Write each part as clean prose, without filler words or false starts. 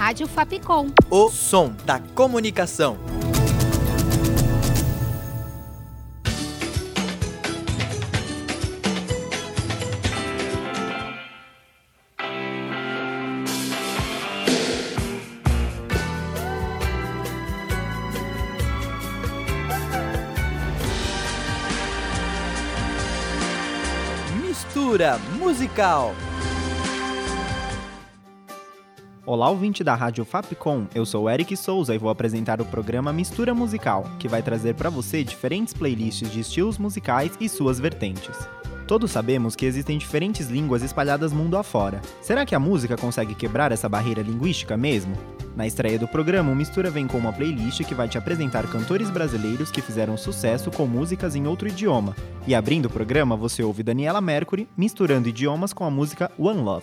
Rádio Fapcom. O som da comunicação. Mistura musical. Olá, ouvinte da Rádio Fapcom, eu sou Eric Souza e vou apresentar o programa Mistura Musical, que vai trazer para você diferentes playlists de estilos musicais e suas vertentes. Todos sabemos que existem diferentes línguas espalhadas mundo afora. Será que a música consegue quebrar essa barreira linguística mesmo? Na estreia do programa, o Mistura vem com uma playlist que vai te apresentar cantores brasileiros que fizeram sucesso com músicas em outro idioma. E abrindo o programa, você ouve Daniela Mercury misturando idiomas com a música One Love.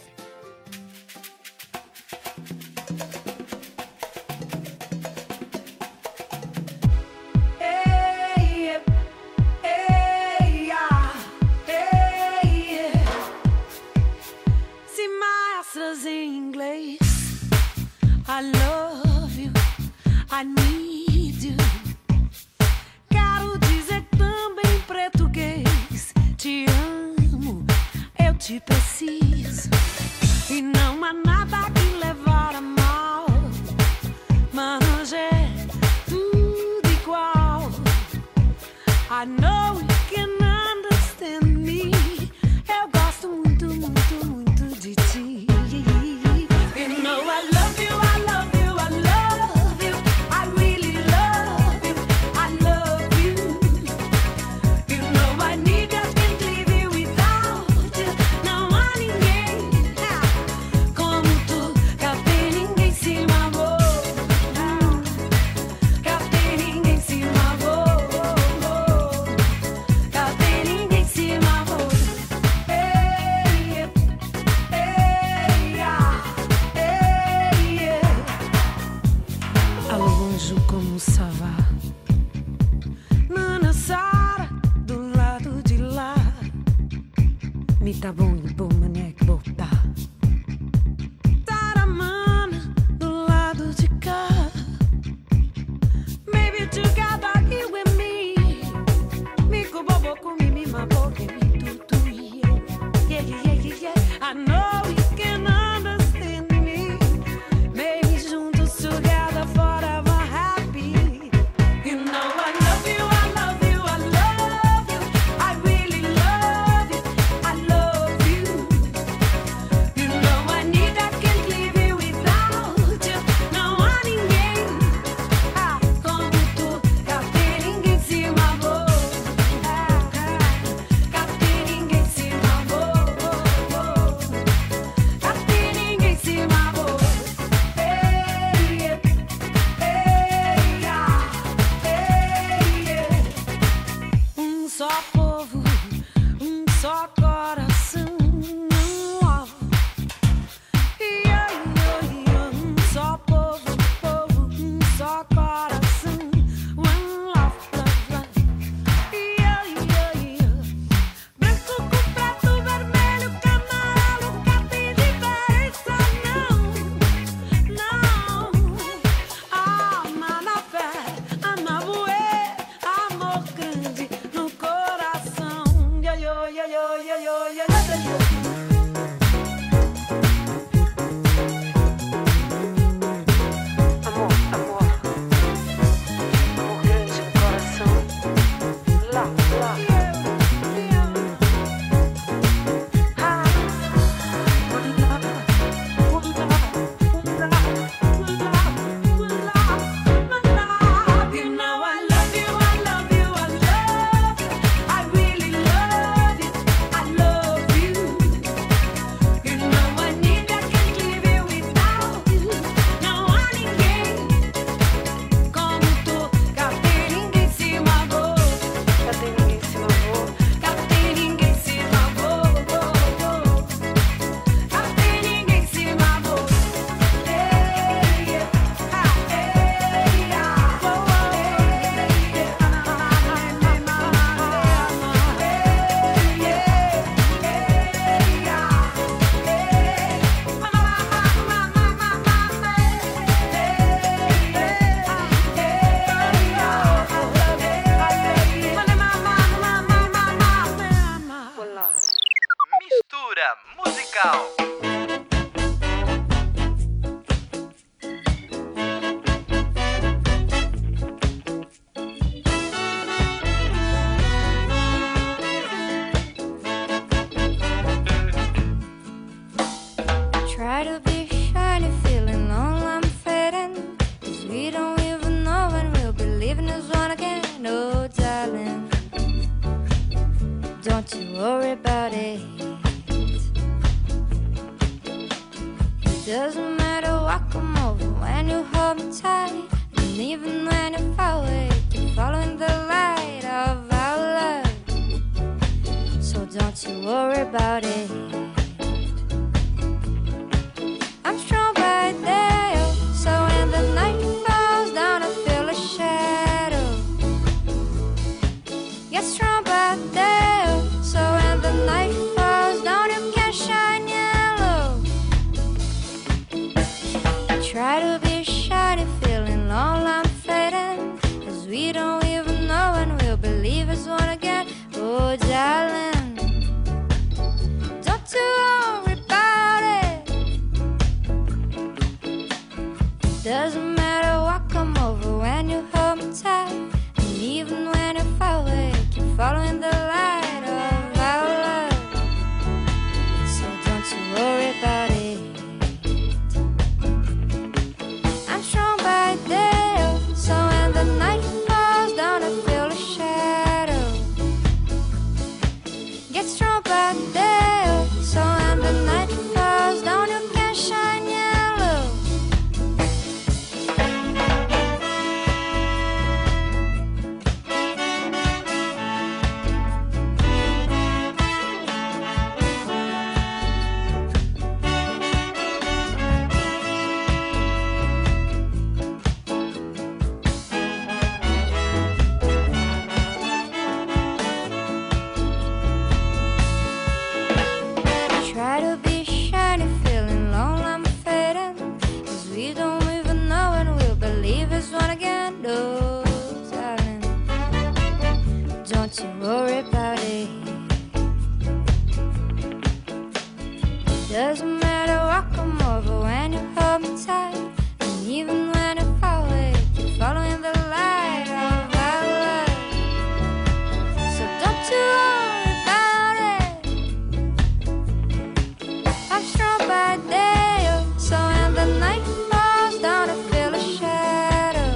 I love you, I need you. Quero dizer também em português: te amo, eu te preciso. E não há nada que levar a mal, mas é tudo igual. I know you can understand me. Eu gosto muito, muito, muito de ti. You know I love you. Try to be shiny, feeling lonely, I'm fading. 'Cause we don't even know when we'll be leaving this one again. Oh, darling, don't you worry about it. It doesn't matter what come over when you hold me tight. And even when you're far away, keep following the light of our love. So don't you worry about it. I'm strong right there, so when the night falls down I feel a shadow. Get strong right there, so when the night falls down you can shine yellow. Try to be shiny, feeling lonely, I'm fading. 'Cause we don't even know when we'll believe it's one again. Oh, darling, don't you worry about it. Doesn't matter what come over when you hold me tight. And even when you're far away, keep following the light of our love. So don't you worry about it. I'm strong right there, so when the night falls down I feel a shadow. Get strong right there, so when the night falls down you can shine yellow. Try to be shiny, feeling lonely, I'm fading. 'Cause we don't even know when we'll believe it's one again. No, darling, don't you worry about it. Doesn't matter what come over when you hold me tight. And even when you're far away, keep following the light of our love. So don't you worry about it. I'm strong right there, so when the night falls down I feel a shadow.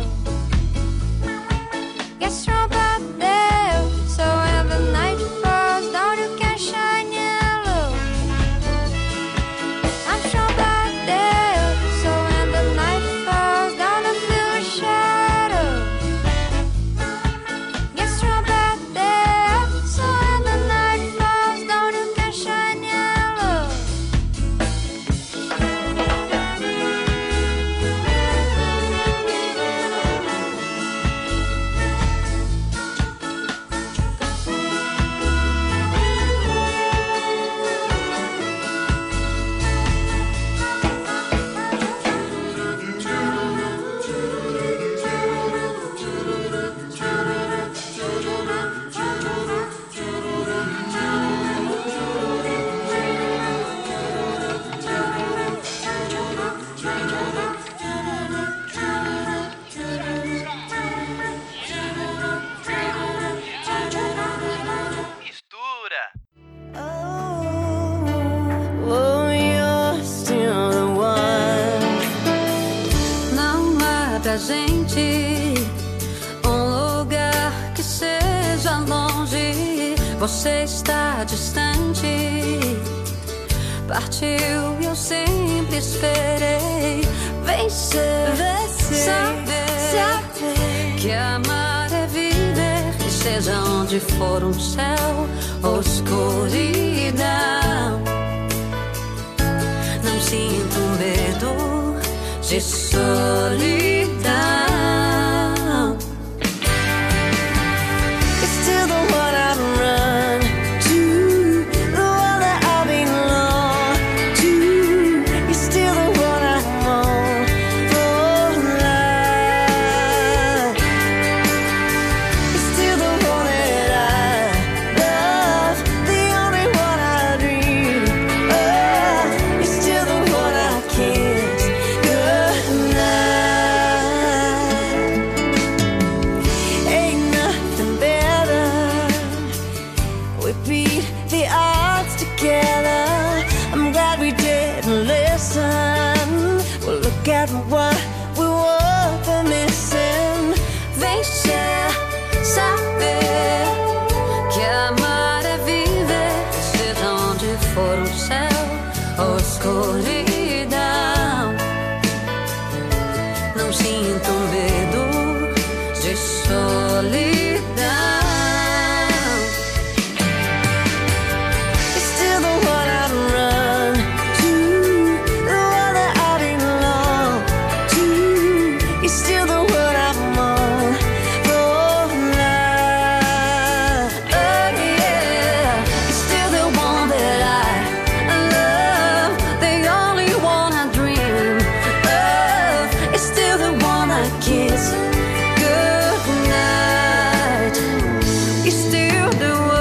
Get strong right there, so when the night falls down you can shine yellow. I'm strong right there, so when the night falls down I feel a shadow. Get strong right there, so when the night falls down you can shine yellow. Mistura. Oh, you're still the one. Não há pra gente um lugar que seja longe. Você está distante. Partiu e eu sempre esperei vencer, saber que amar é viver. E seja onde for um céu ou escuridão, não sinto medo de solidão. You're still the one I run to, the one that I belong to. You're still the one I'm on for life. You're still the one that I love, the only one I dream of. You're still the one I kiss goodnight. got what we were missing. Deixa saber que amar é viver, seja onde for o céu ou escuridão. Não sinto medo de solidão. It's still the one I'd run to, the one that I belong to. It's still the one I'm on for life. Oh yeah, it's still the one that I love, the only one I dream of. It's still the one I kiss goodnight. It's still the one.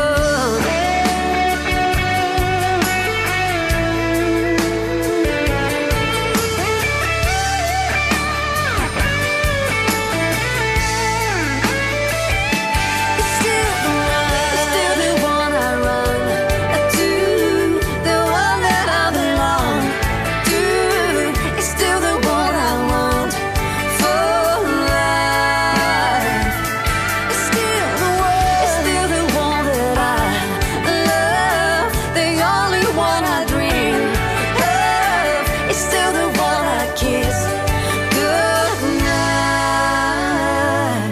It's still the one I run to, the one that I belong to. It's still the one I want for life. It's still the one that I love, the only one I dream of. It's still the one I kiss goodnight.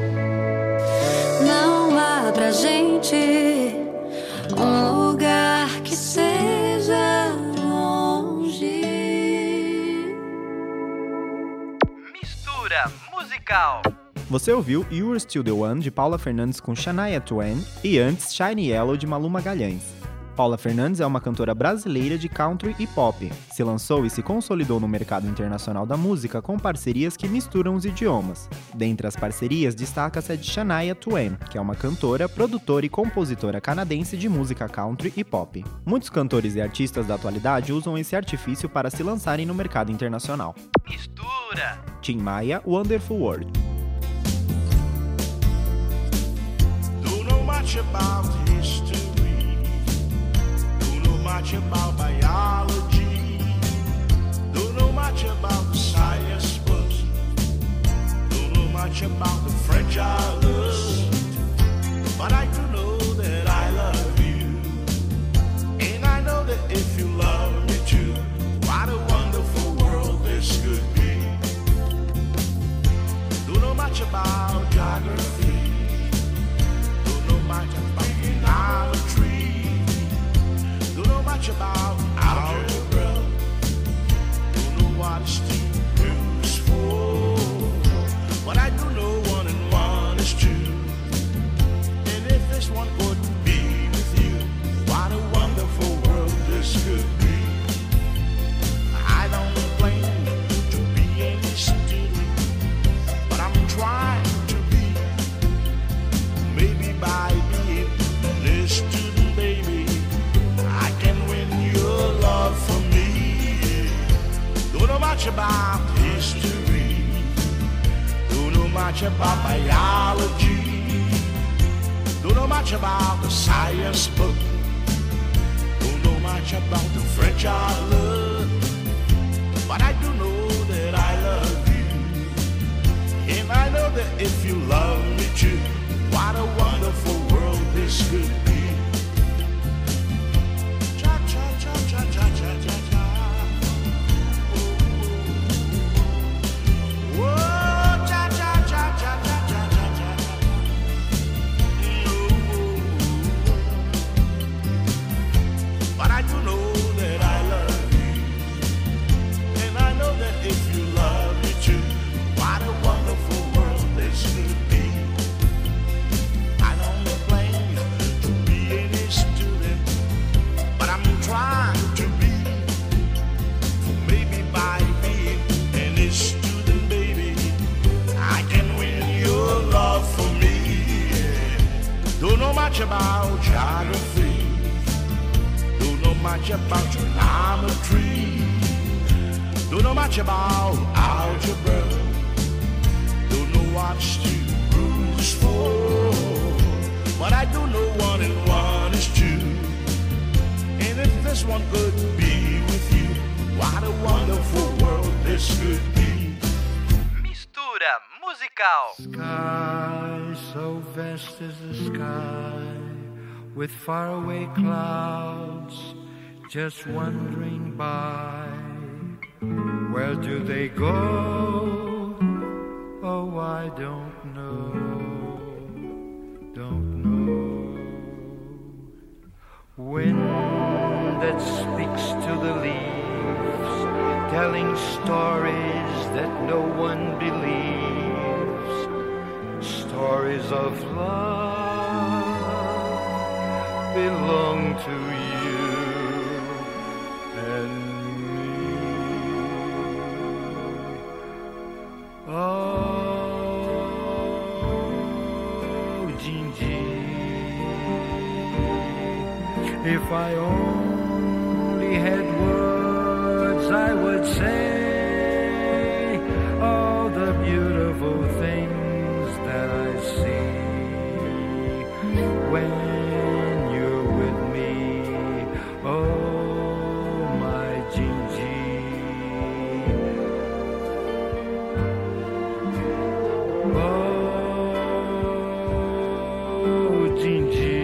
Não há pra gente lugar que seja longe. Mistura musical. Você ouviu You Were Still the One, de Paula Fernandes com Shania Twain, e antes Shiny Yellow, de Malu Magalhães. Paula Fernandes é uma cantora brasileira de country e pop. Se lançou e se consolidou no mercado internacional da música com parcerias que misturam os idiomas. Dentre as parcerias, destaca-se a de Shania Twain, que é uma cantora, produtora e compositora canadense de música country e pop. Muitos cantores e artistas da atualidade usam esse artifício para se lançarem no mercado internacional. Mistura. Tim Maia, Wonderful World. Don't know much about history. Don't know much about biology. Don't know much about the science books. Don't know much about the French I learned. But I do know that I love you. And I know that if you love me too, what a wonderful world this could be. Don't know much about geography. Don't know much about geometry. Don't know much about algebra. Don't know what it's used for. But I do know 1 and 1 is 2. And if this one could be with you, what a wonderful world this could be. I don't claim to be any student, but I'm trying to be. Maybe by being this student, baby, I can win your love for me. Don't know much about history. Don't know much about biology. Don't know much about the science book. Don't know much about the French I learned. But I do know that I love you. And I know that if you love me too, what a wonderful world this could be. Cha cha cha cha cha cha cha cha. Whoa, cha cha cha cha cha cha cha cha. But I do know that I love you. And I know that if you love me too, what a wonderful world this could be. I don't claim to be any student, but I'm trying to be. Maybe by being any student, baby, I can win your love for me. Don't know much about geography. Don't know much about geometry. Don't know much about algebra. Don't know what's to rules for. But I do know 1 and 1 is 2. And if this one could be with you, what a wonderful world this could be. musical. Sky so vast as the sky, with faraway clouds just wandering by. Where do they go? Oh, I don't know, don't know. Wind that speaks to the leaves, telling stories that no one believes, stories of love belong to you and me. Oh, Gingy, if I only had words, I would say all the beautiful things that I see when you're with me. Oh, my Gingy. Oh, Gingy.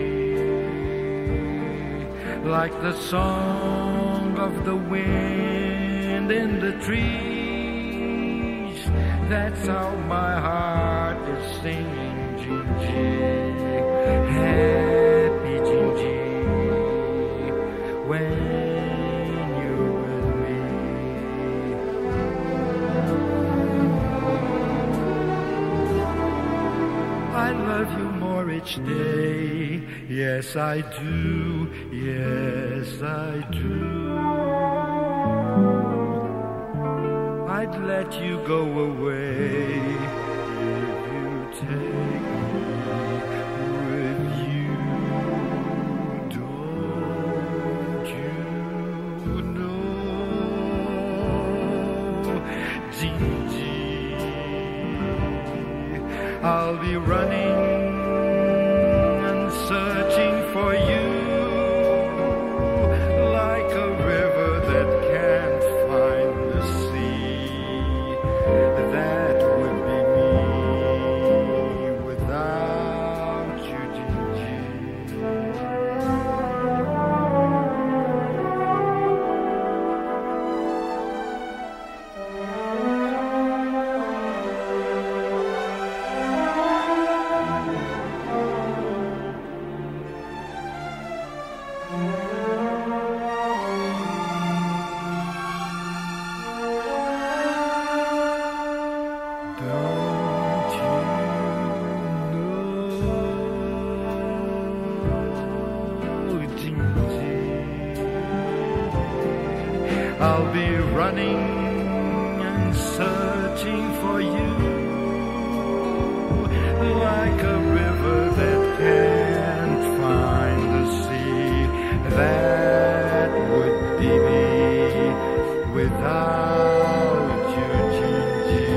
Like the song of the wind in the trees, that's how my heart is singing, Gingy. Happy Gingy, when you're with me. I love you more each day, yes I do, yes I do. I'd let you go away if you take me with you. Don't you know, Gingy, I'll be running and searching for you like a river that can't find the sea. That would be me without you, Gingy. Don't you know, Gingy, I'll be running and searching for you like a river that can't find the sea. That would be me without you, Gingy.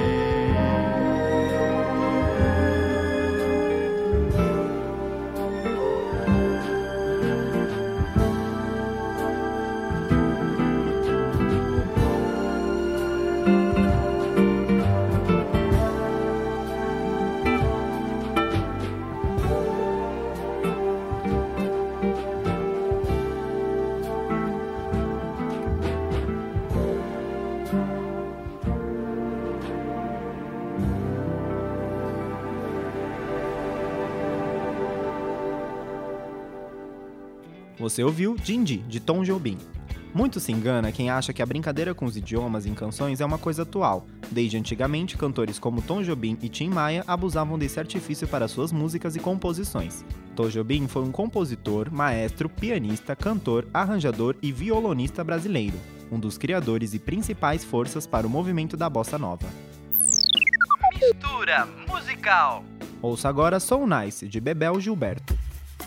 Você ouviu Gingy, de Tom Jobim. Muito se engana quem acha que a brincadeira com os idiomas em canções é uma coisa atual. Desde antigamente, cantores como Tom Jobim e Tim Maia abusavam desse artifício para suas músicas e composições. Tom Jobim foi um compositor, maestro, pianista, cantor, arranjador e violonista brasileiro, um dos criadores e principais forças para o movimento da bossa nova. Mistura musical. Ouça agora So Nice, de Bebel Gilberto.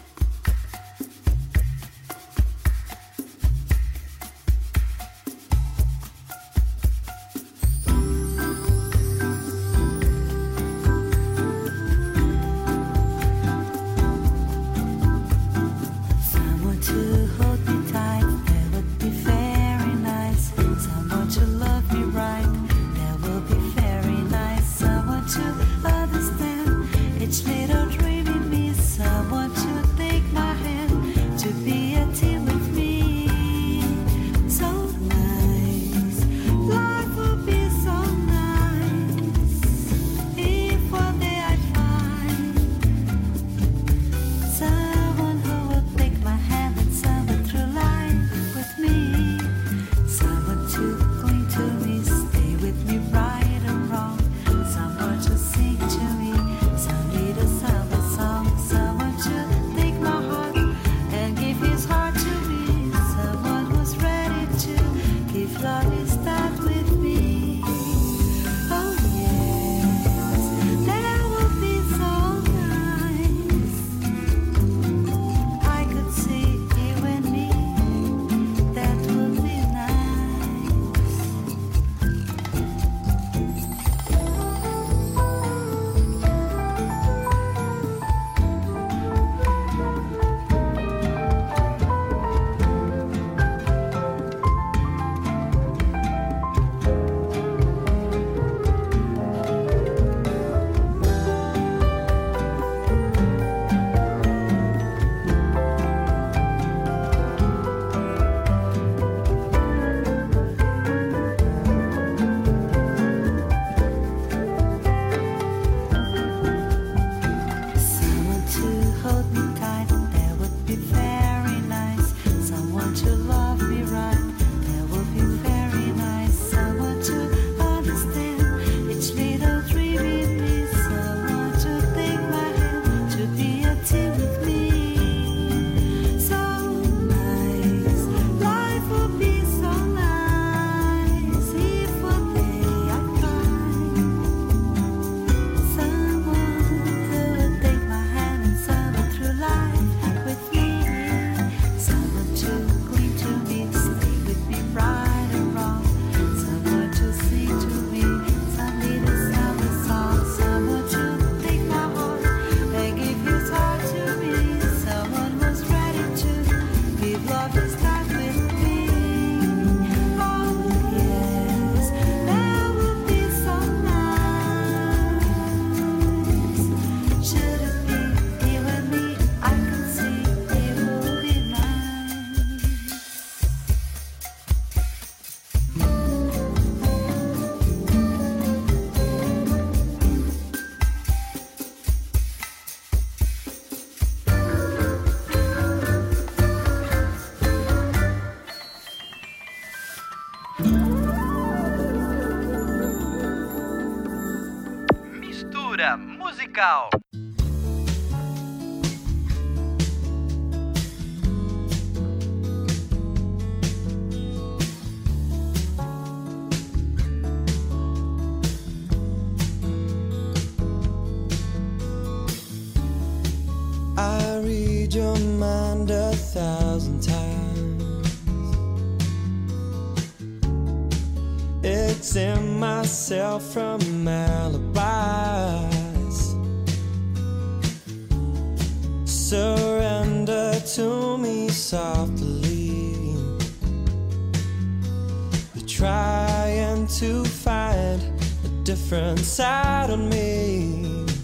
Someone to hold me tight, that would be very nice. Someone to love me right, that will be very nice. Someone Mistura musical. I read your mind 1,000 times. Exempt myself from alibis. Surrender to me softly. You're trying to find a different side of me.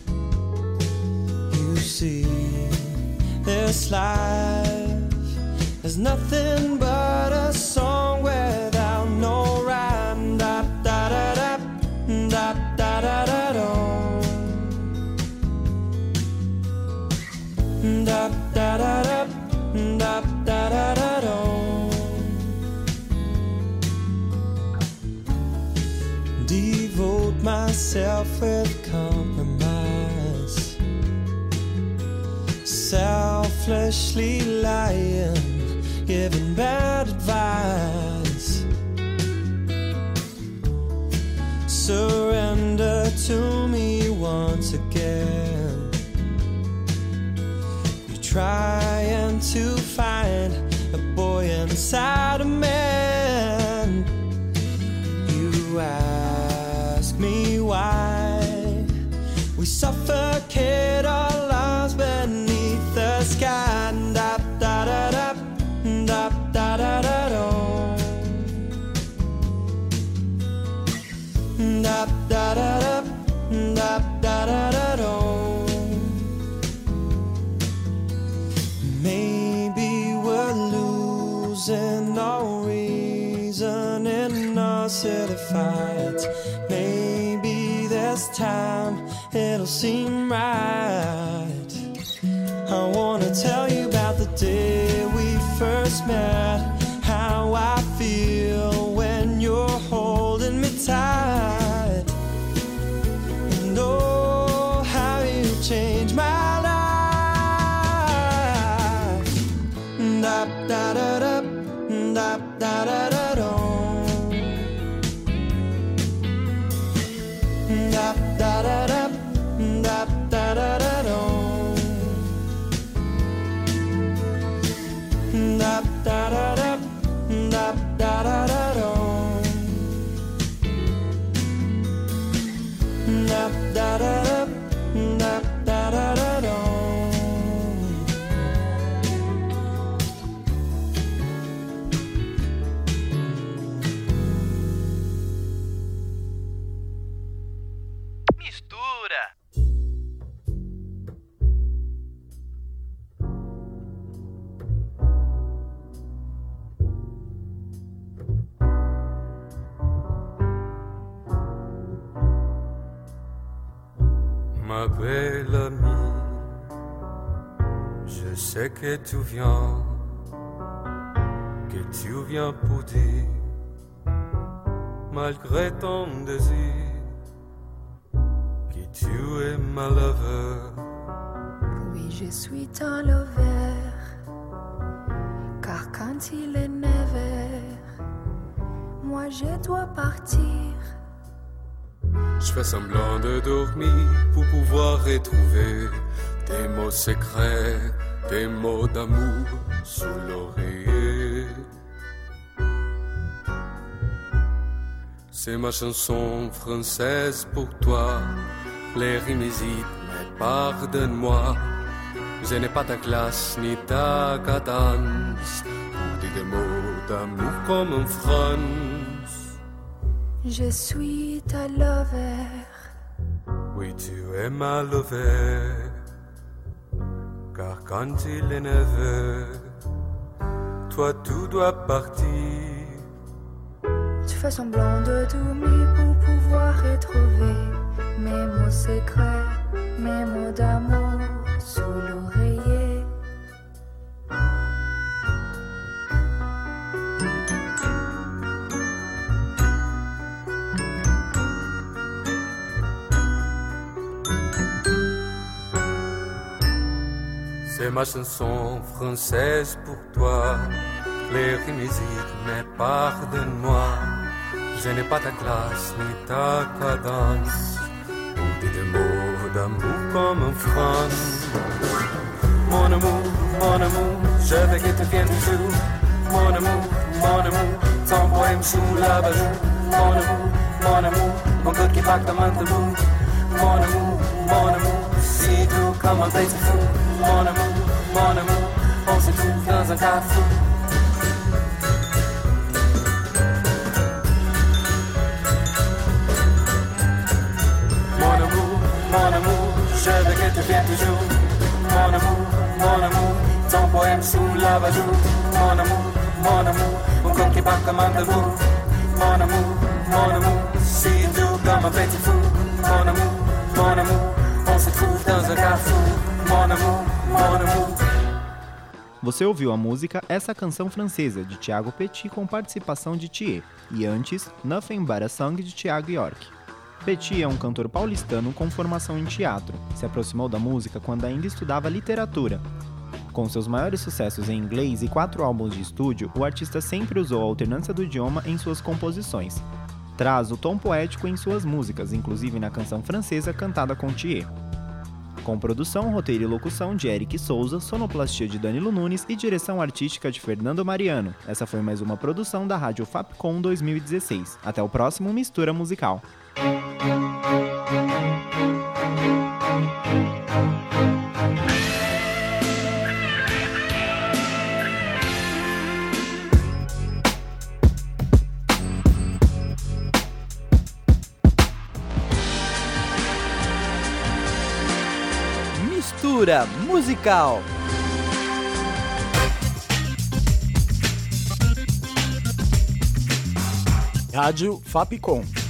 You see, this life is nothing but a song without no rhyme. Da da da da da da da da da. Da da da da da da da da da. Devote myself with compromise. Selfishly lying, giving bad advice. Surrender to me once again. You're trying to find a boy inside a man. You ask me why we suffocate our lives beneath the sky. Da da da da da da da da da. Da da da da da da da da da. Maybe we're losing our reason in our silly fights. Maybe this time it'll seem right. I wanna tell you about the day we first met. How I feel when you're holding me tight. And oh, how you changed my life. Da da da da da da da da da. Da da da da da da da da da. Da da da da da da da da da. Da da da da da da da da da. Mistura. Ma belle amie, je sais que tu viens pour dire, malgré ton désir, que tu es ma lover. Oui, je suis ton lover, car quand il est 9h, moi je dois partir. Je fais semblant de dormir pour pouvoir retrouver des mots secrets, des mots d'amour sous l'oreiller. C'est ma chanson française pour toi, les rimes hésitent, mais pardonne-moi. Je n'ai pas ta classe ni ta cadence pour dire des mots d'amour comme en France. Je suis ta lover. Oui, tu es ma lover, car quand il est 9h, toi tu dois partir. Tu fais semblant de dormir pour pouvoir retrouver mes mots secrets, mes mots d'amour sous l'oreiller. C'est ma chanson française pour toi. Les rimes hésitent, mais pardonne-moi. Je n'ai pas ta classe ni ta cadence. Ou des mots d'amour comme un France. Mon amour, je veux que tu viennes toujours. Mon amour, ton poème sous la bajoue. Mon amour, mon cœur qui bat comme un tambour. Mon amour, si doux comme un petit fou. Mon amour, on se trouve dans un carrefour. Mon amour, je veux que tu viennes toujours. Mon amour, ton poème sous la bajoue. Mon amour, mon corps qui bat comme un tambour. Mon amour, si doux comme un petit fou. Mon amour, on se trouve dans un carrefour. Mon amour. Você ouviu a música Essa Canção Francesa, de Thiago Petit, com participação de Thier, e antes, Nothing But a Song, de Thiago York. Petit é um cantor paulistano com formação em teatro. Se aproximou da música quando ainda estudava literatura. Com seus maiores sucessos em inglês e 4 álbuns de estúdio, o artista sempre usou a alternância do idioma em suas composições. Traz o tom poético em suas músicas, inclusive na canção francesa cantada com Thier. Com produção, roteiro e locução de Eric Souza, sonoplastia de Danilo Nunes e direção artística de Fernando Mariano. Essa foi mais uma produção da Rádio Fapcom 2016. Até o próximo Mistura Musical. Mistura Musical. Rádio Fapcom.